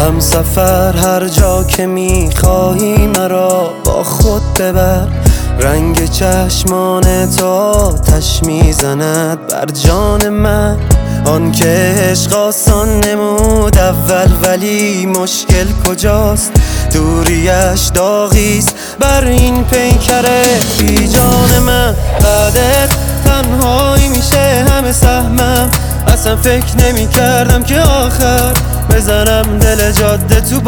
هم سفر هر جا که میخواهی مرا با خود ببر. رنگ چشمان تو آتش میزند بر جان من. آن که عشق آسان نمود اول ولی مشکل کجاست؟ دوریش داغیست بر این پیکر بی جان من. بعدت تنهایی میشه همه سهمم. اصلا فکر نمی کردم که آخر بزنم دل جاده تو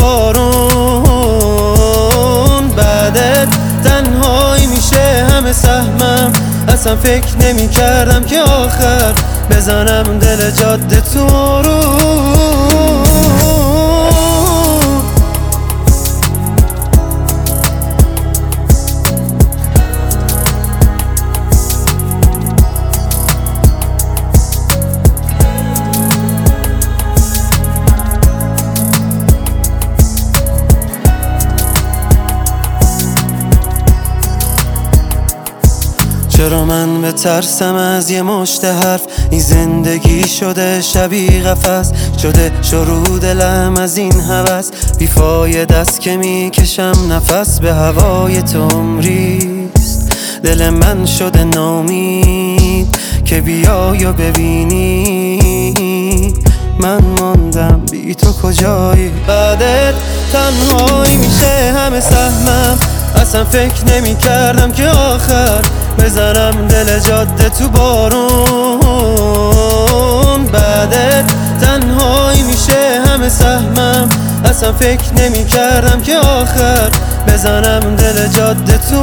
بارون. بعدت تنهایی میشه همه سهمم. اصلا فکر نمی کردم که آخر بزنم دل جاده تو بارون. چرا من بترسم از یه مشت حرف؟ این زندگی شده شبیه قفس، شده شروع دلم از این هوس. بیفایده است که میکشم نفس به هوای تو عمریست. دل من شده ناامید که بیای و ببینی من ماندم بی تو کجایی. بعدت تنهایی میشه همه سهمم. اصلا فکر نمی کردم که آخر بزنم دل جاده تو بارون. بعدت تنهایی میشه همه سهمم. اصلا فکر نمی کردم که آخر بزنم دل جاده تو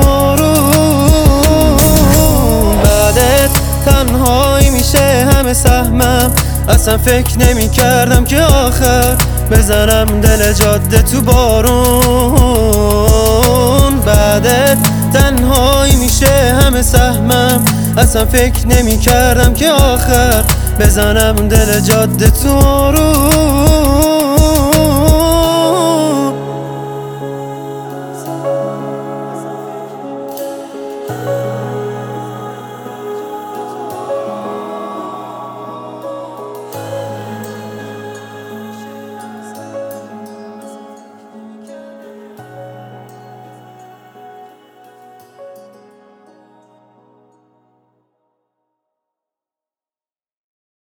بارون. بعدت تنهایی میشه همه سهمم. اصلا فکر نمی کردم که آخر بزنم دل جاده تو بارون. بعدت تنهایی میشه همه سهمم. اصلا فکر نمی کردم که آخر بزنم دل جاده تو بارون.